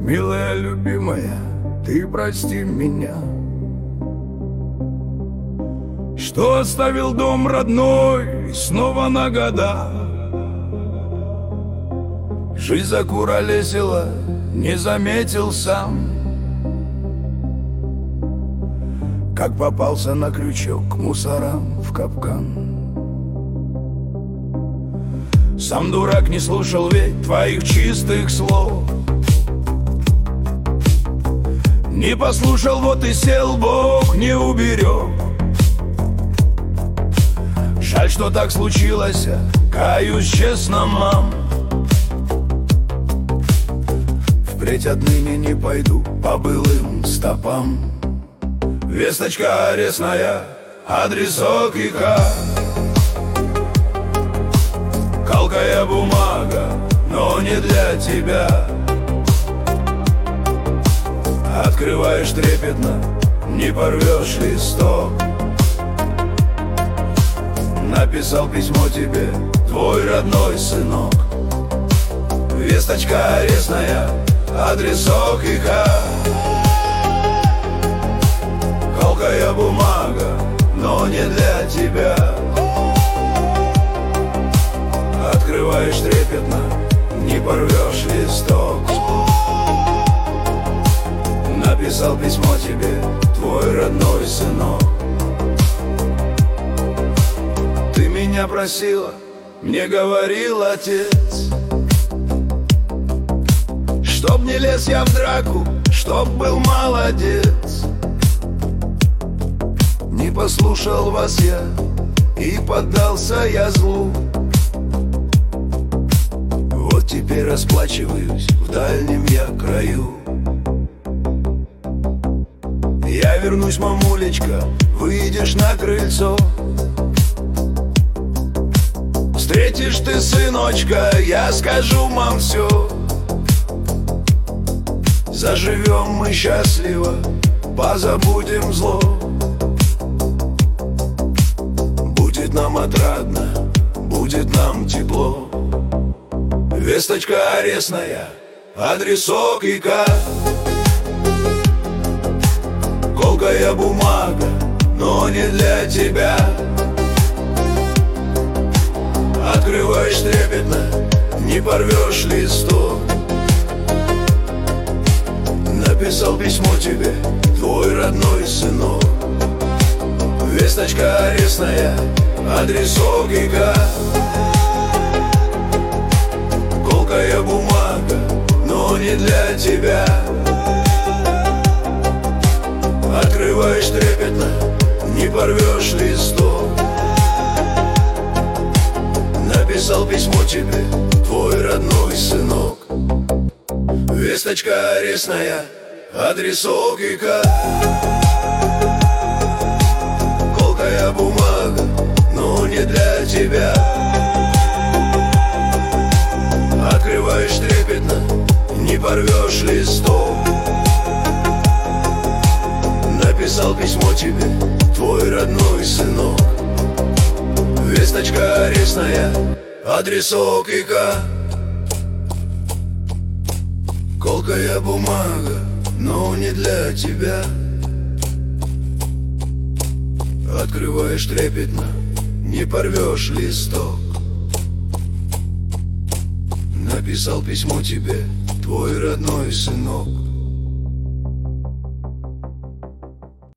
Милая, любимая, ты прости меня, что оставил дом родной снова на года. Жизнь закуролесила, не заметил сам, как попался на крючок к мусорам в капкан. Сам дурак не слушал ведь твоих чистых слов, не послушал, вот и сел, Бог не уберег. Жаль, что так случилось, каюсь честно, мам. Впредь отныне не пойду по былым стопам. Весточка арестная, адресок ИК. Колкая бумага, но не для тебя. Открываешь трепетно, не порвешь листок. Написал письмо тебе твой родной сынок. Весточка арестная, адресок ИК. Колкая бумага, но не для тебя. Открываешь трепетно, не порвешь листок. Написал письмо тебе твой родной сынок. Ты меня просила, мне говорил отец, чтоб не лез я в драку, чтоб был молодец. Не послушал вас я и поддался я злу. Вот теперь расплачиваюсь в дальнем я краю. Я вернусь, мамулечка, выйдешь на крыльцо. Встретишь ты сыночка, я скажу мам все. Заживем мы счастливо, позабудем зло. Будет нам отрадно, будет нам тепло. Весточка арестная, адресок ИК. Колкая бумага, но не для тебя. Открываешь трепетно, не порвешь листок. Написал письмо тебе твой родной сынок. Весточка арестная, адресок ИК. Колкая бумага, но не для тебя. Открываешь трепетно, не порвешь листок. Написал письмо тебе твой родной сынок. Весточка арестная, адресок ИК. Колкая бумага, но не для тебя. Открываешь трепетно, не порвешь листок. Написал письмо тебе твой родной сынок. Весточка арестная, адресок ИК. Колкая бумага, но не для тебя. Открываешь трепетно, не порвешь листок. Написал письмо тебе твой родной сынок.